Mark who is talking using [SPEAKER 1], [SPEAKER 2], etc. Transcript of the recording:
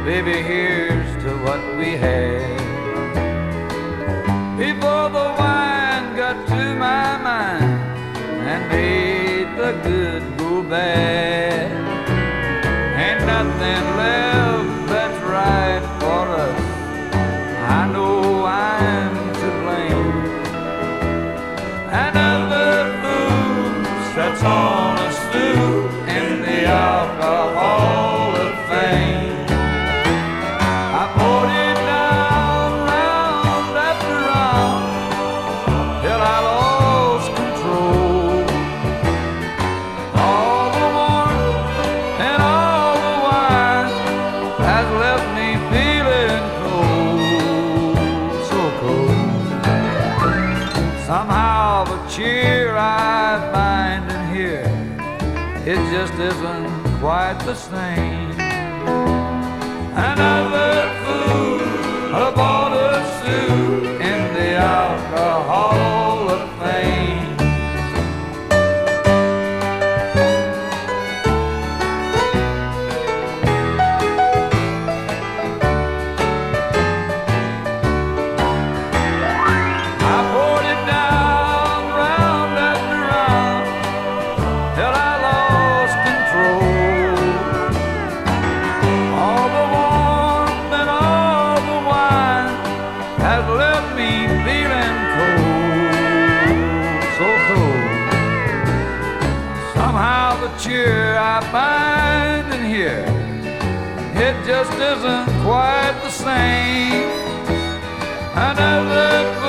[SPEAKER 1] Baby, here's to what we had. Before the wine got to my mind and made the good go bad, ain't nothing left that's right for us. I know I'm to blame. Another fool sets on a stool in the alcohol of fame. I poured it down round after round till I lost control. All the warmth and all the wine has left me feeling cold, so cold. Somehow the cheer I find in here, it just isn't quite the same. Another fool aboard a suit in the alcohol of fame. I poured it down round after round till I lost control. All the warmth and all the wine has left me feeling cold, so cold. Somehow the cheer I find in here, it just isn't quite the same. Another